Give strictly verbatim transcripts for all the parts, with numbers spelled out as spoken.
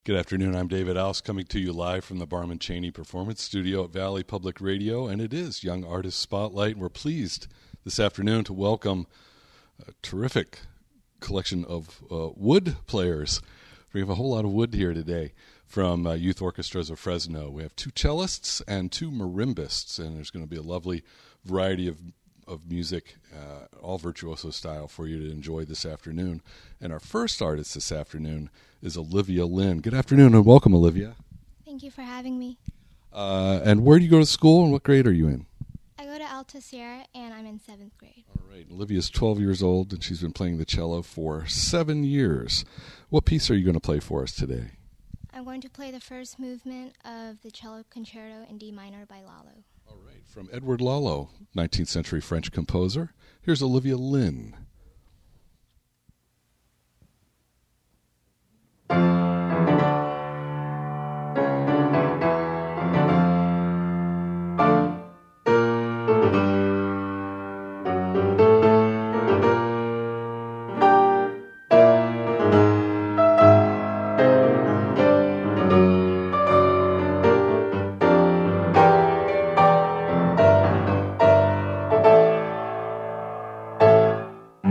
Good afternoon. I'm David Ouse, coming to you live from the Barman Cheney Performance Studio at Valley Public Radio, and it is Young Artist Spotlight. And we're pleased this afternoon to welcome a terrific collection of uh, wood players. We have a whole lot of wood here today from uh, Youth Orchestras of Fresno. We have two cellists and two marimbists, and there's going to be a lovely variety of of music, uh, all virtuoso style, for you to enjoy this afternoon. And our first artist this afternoon is Olivia Lynn. Good afternoon and welcome, Olivia. Thank you for having me. Uh, and where do you go to school and what grade are you in? I go to Alta Sierra and I'm in seventh grade. All right. Olivia's twelve years old and she's been playing the cello for seven years. What piece are you going to play for us today? I'm going to play the first movement of the Cello Concerto in D minor by Lalo. All right. From Edward Lalo, nineteenth century French composer, here's Olivia Lynn. Thank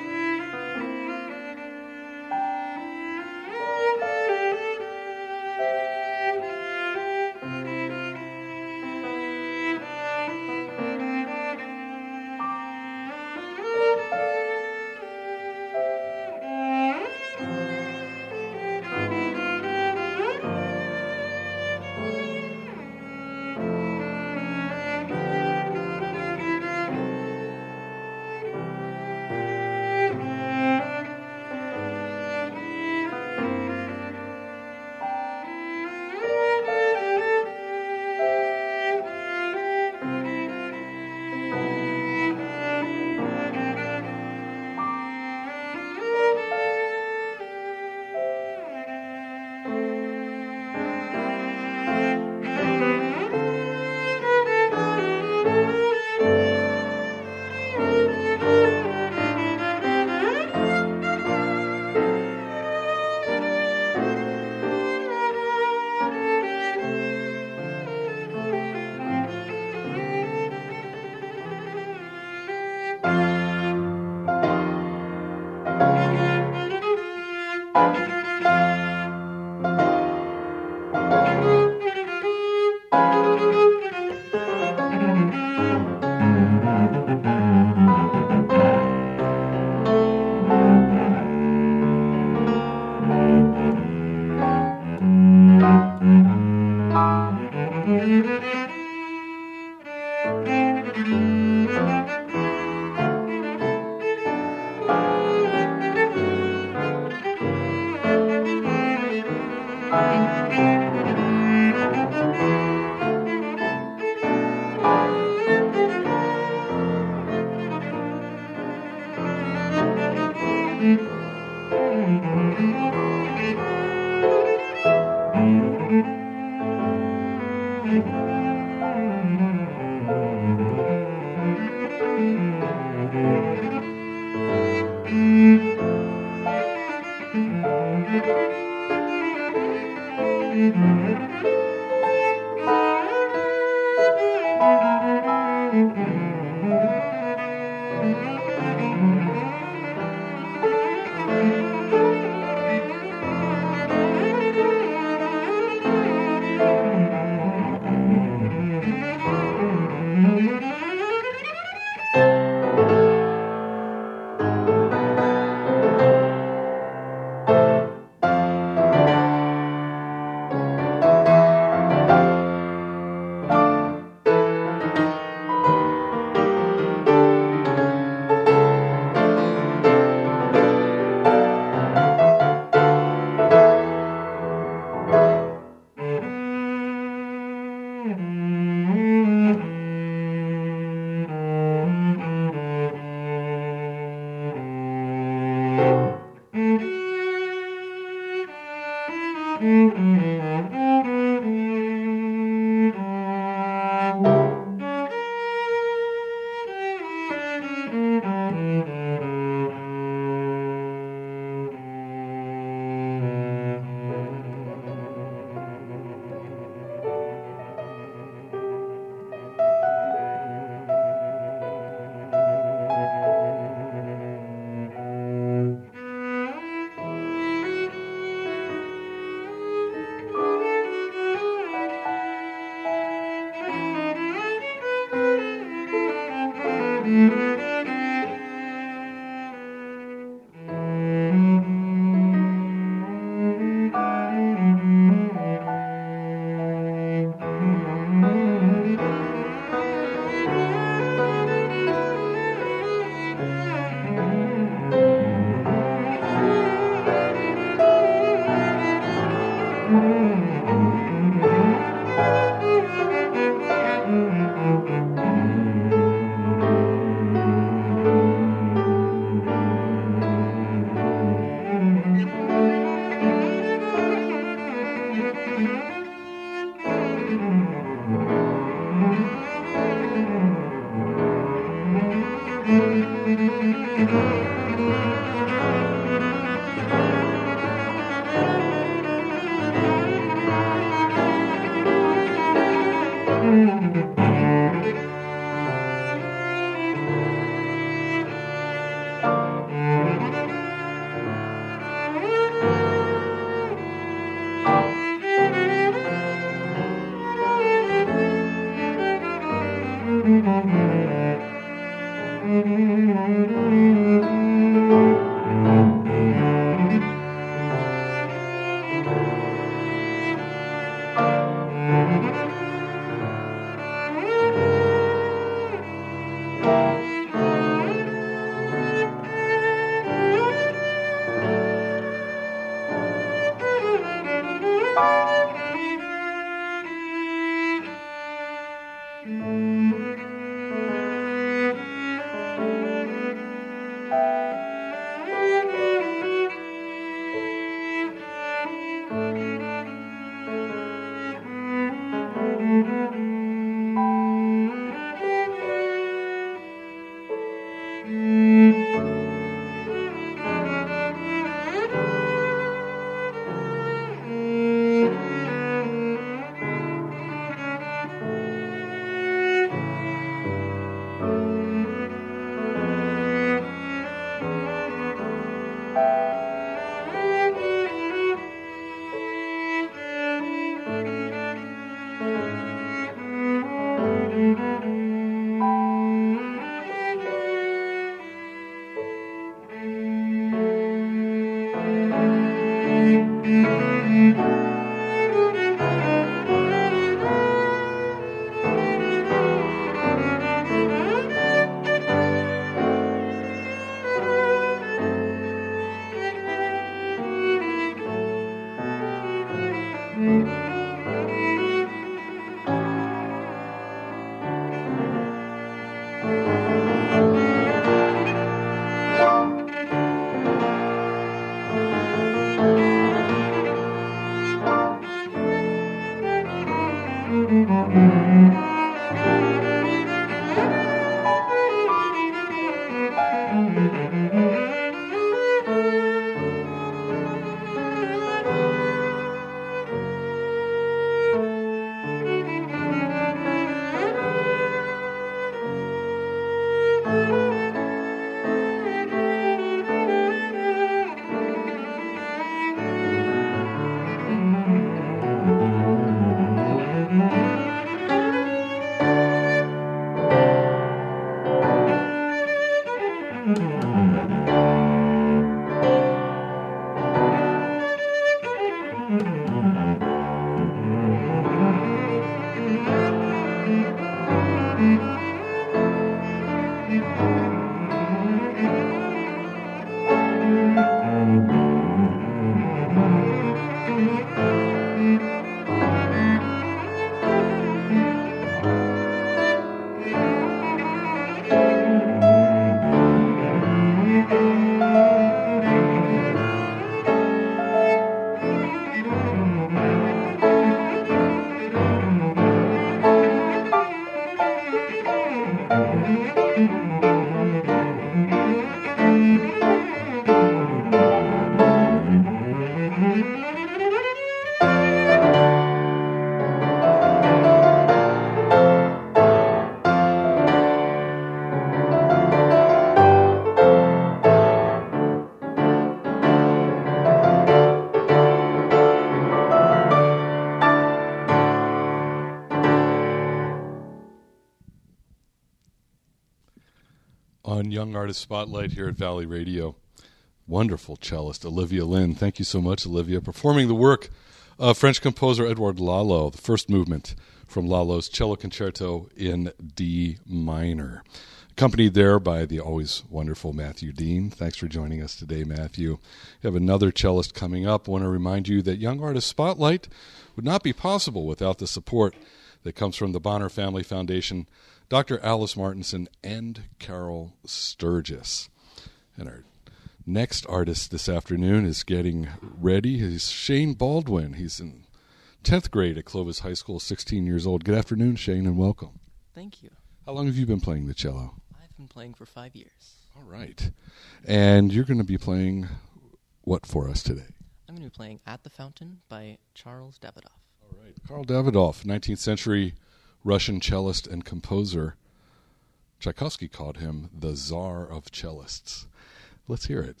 On Young Artist Spotlight here at Valley Radio. Wonderful cellist Olivia Lynn. Thank you so much, Olivia. Performing the work of French composer Edouard Lalo, the first movement from Lalo's Cello Concerto in D minor. Accompanied there by the always wonderful Matthew Dean. Thanks for joining us today, Matthew. You have another cellist coming up. I want to remind you that Young Artist Spotlight would not be possible without the support that comes from the Bonner Family Foundation, Doctor Alice Martinson, and Carol Sturgis. And our next artist this afternoon is getting ready. He's Shane Baldwin. He's in tenth grade at Clovis High School, sixteen years old. Good afternoon, Shane, and welcome. Thank you. How long have you been playing the cello? I've been playing for five years. All right. And you're going to be playing what for us today? I'm going to be playing At the Fountain by Charles Davidoff. All right. Karl Davidoff, nineteenth century Russian cellist and composer. Tchaikovsky called him the Tsar of cellists. Let's hear it.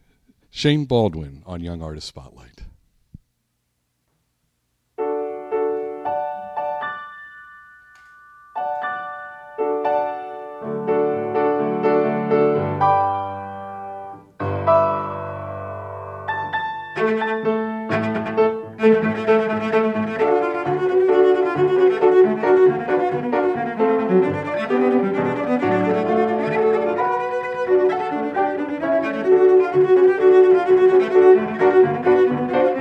Shane Baldwin on Young Artist Spotlight. Thank you.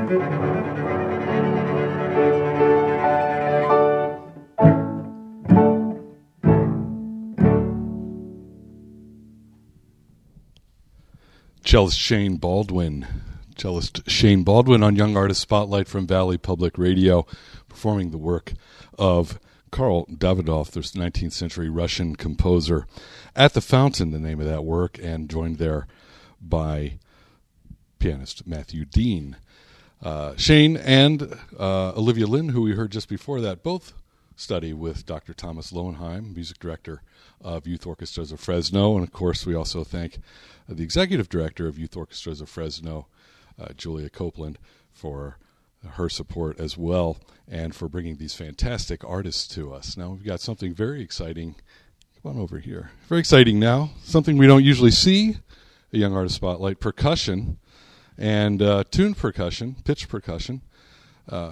Cellist Shane Baldwin. Cellist Shane Baldwin on Young Artist Spotlight from Valley Public Radio, performing the work of Karl Davidov, the nineteenth century Russian composer. At the Fountain, the name of that work, and joined there by pianist Matthew Dean. Uh, Shane and uh, Olivia Lynn, who we heard just before that, both study with Doctor Thomas Lowenheim, music director of Youth Orchestras of Fresno. And, of course, we also thank uh, the executive director of Youth Orchestras of Fresno, uh, Julia Copeland, for her support as well and for bringing these fantastic artists to us. Now we've got something very exciting. Come on over here. Very exciting now. Something we don't usually see, a Young Artist Spotlight, percussion and uh, tuned percussion, pitch percussion. Uh,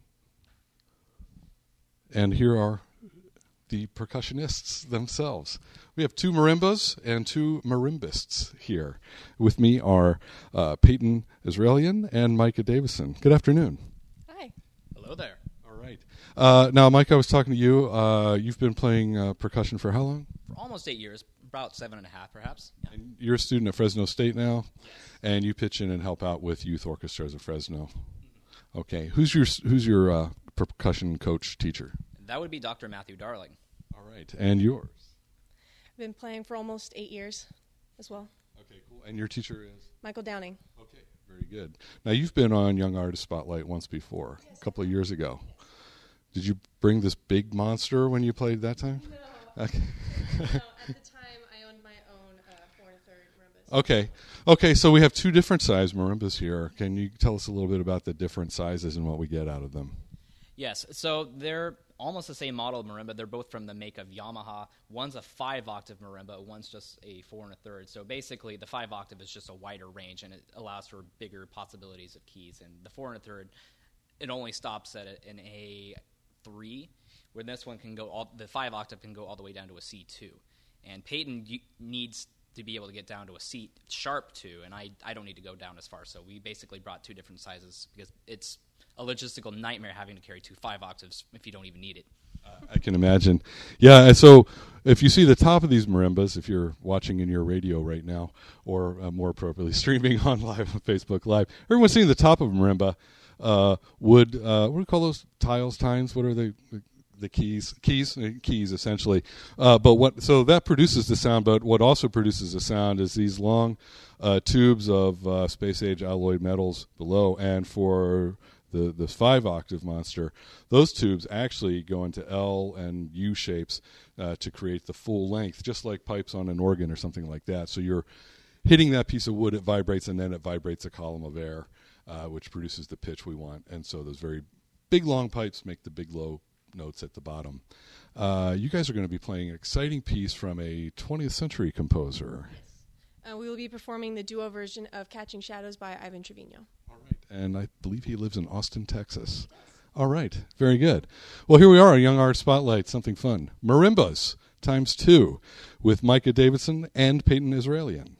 and here are the percussionists themselves. We have two marimbas and two marimbists here. With me are uh, Peyton Israelian and Micah Davison. Good afternoon. Hi. Hello there. All right. Uh, now, Micah, I was talking to you. Uh, you've been playing uh, percussion for how long? For almost eight years, about seven and a half, perhaps. Yeah. And you're a student at Fresno State now, and you pitch in and help out with Youth Orchestras of Fresno. Okay. Who's your Who's your uh, percussion coach teacher? That would be Doctor Matthew Darling. All right. And yours? I've been playing for almost eight years as well. Okay, cool. And your teacher is? Michael Downing. Okay, very good. Now, you've been on Young Artist Spotlight once before, yes, a couple of years ago. Did you bring this big monster when you played that time? No. Okay. No, at the time, I owned my own uh, four and a third marimbas. Okay. Okay, so we have two different size marimbas here. Can you tell us a little bit about the different sizes and what we get out of them? Yes, so they're almost the same model of marimba. They're both from the make of Yamaha. One's a five-octave marimba, one's just a four and a third. So basically, the five-octave is just a wider range, and it allows for bigger possibilities of keys. And the four and a third, it only stops at an A three, where this one can go all, the five-octave can go all the way down to a C two. And Peyton y- needs to be able to get down to a C sharp two, and I, I don't need to go down as far. So we basically brought two different sizes because it's a logistical nightmare having to carry two five octaves if you don't even need it. Uh, I can imagine. Yeah, and so if you see the top of these marimbas, if you're watching in your radio right now, or uh, more appropriately streaming on live on Facebook Live, everyone's seeing the top of a marimba. Uh, wood, uh, what do we call those tiles, tines? What are they? The keys, keys, keys, essentially. Uh, but what? So that produces the sound. But what also produces the sound is these long uh, tubes of uh, space-age alloyed metals below, and for the the five octave monster, those tubes actually go into L and U shapes uh, to create the full length, just like pipes on an organ or something like that. So you're hitting that piece of wood, it vibrates, and then it vibrates a column of air, uh, which produces the pitch we want. And so those very big long pipes make the big low notes at the bottom. Uh, you guys are going to be playing an exciting piece from a twentieth century composer. Uh, we will be performing the duo version of Catching Shadows by Ivan Trevino. All right. And I believe he lives in Austin, Texas. All right. Very good. Well, here we are, Young Art Spotlight, something fun. Marimbas times two with Micah Davidson and Peyton Israelian.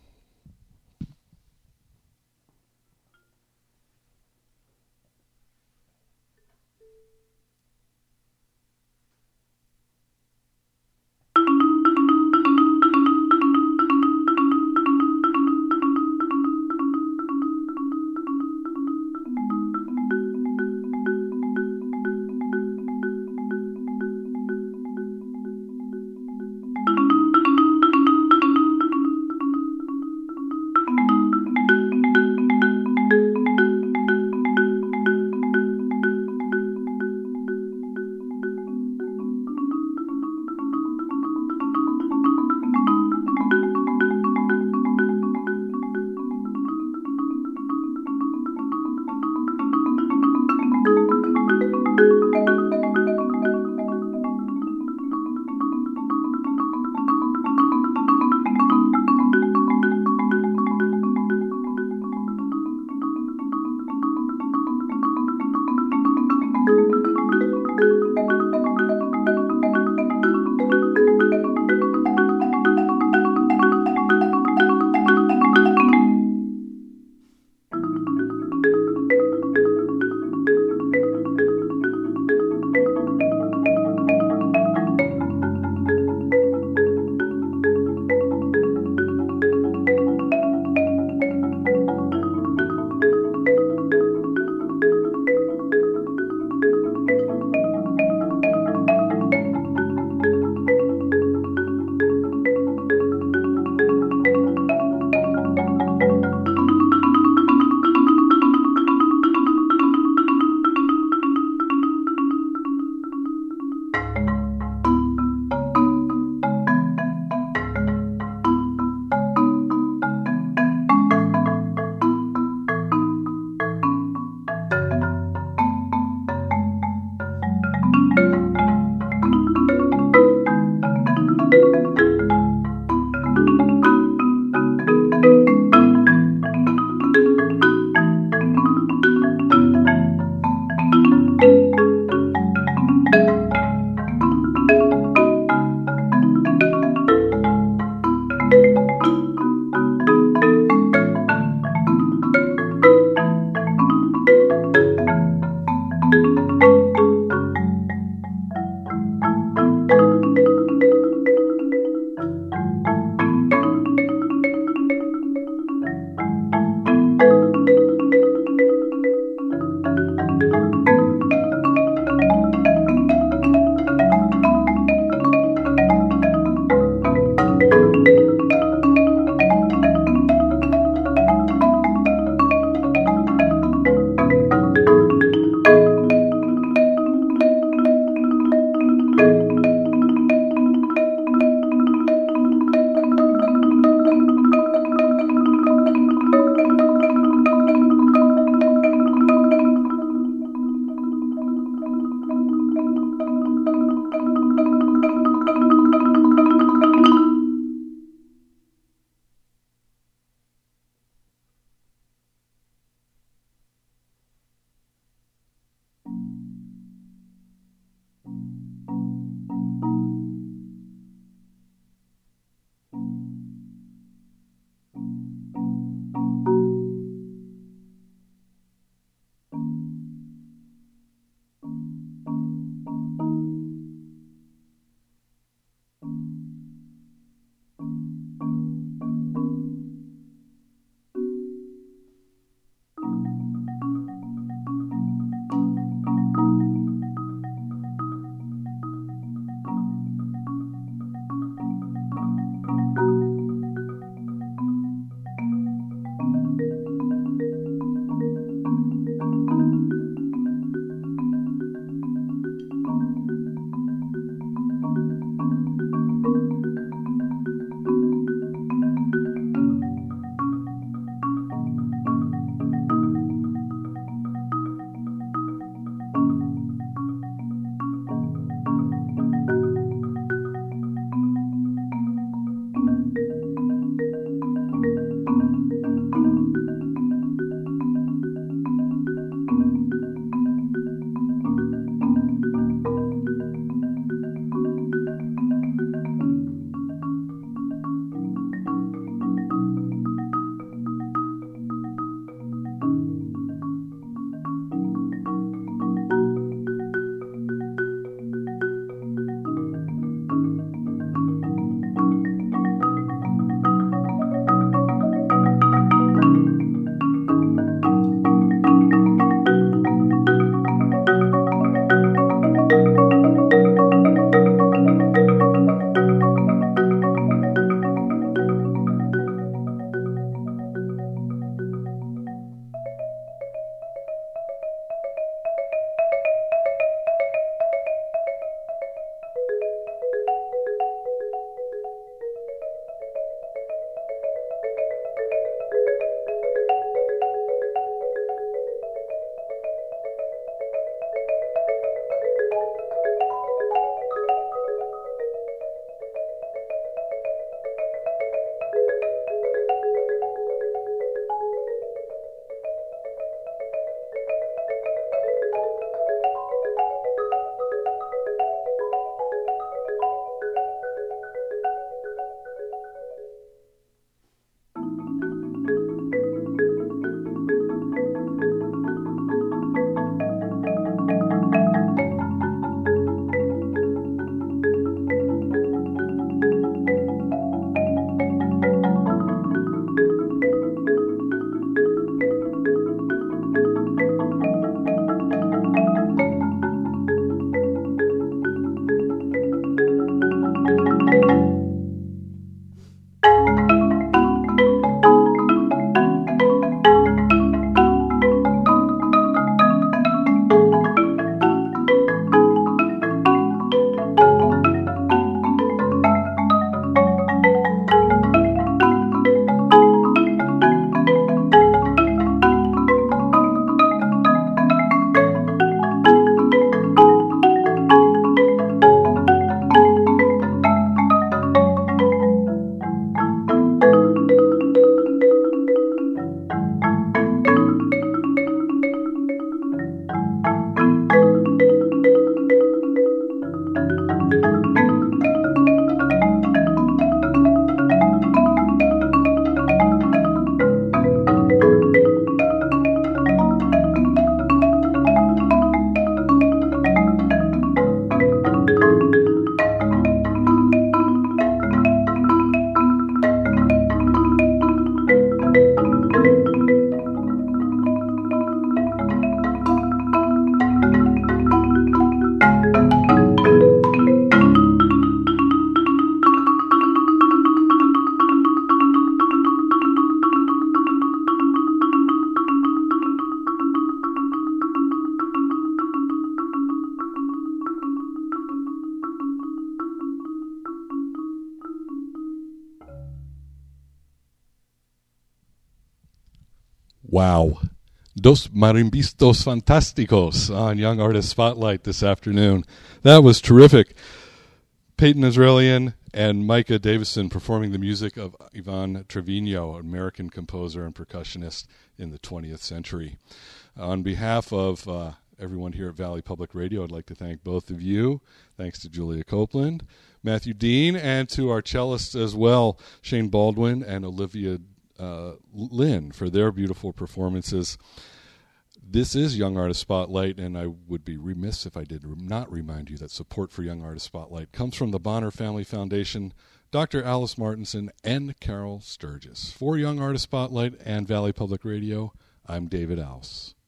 Wow. Dos Marimbistas Fantásticos on Young Artist Spotlight this afternoon. That was terrific. Peyton Israelian and Micah Davison performing the music of Ivan Trevino, an American composer and percussionist in the twentieth century. On behalf of uh, everyone here at Valley Public Radio, I'd like to thank both of you. Thanks to Julia Copeland, Matthew Dean, and to our cellists as well, Shane Baldwin and Olivia uh, Lynn, for their beautiful performances. This is Young Artist Spotlight, and I would be remiss if I did not remind you that support for Young Artist Spotlight comes from the Bonner Family Foundation, Doctor Alice Martinson, and Carol Sturgis. For Young Artist Spotlight and Valley Public Radio, I'm David Ouse.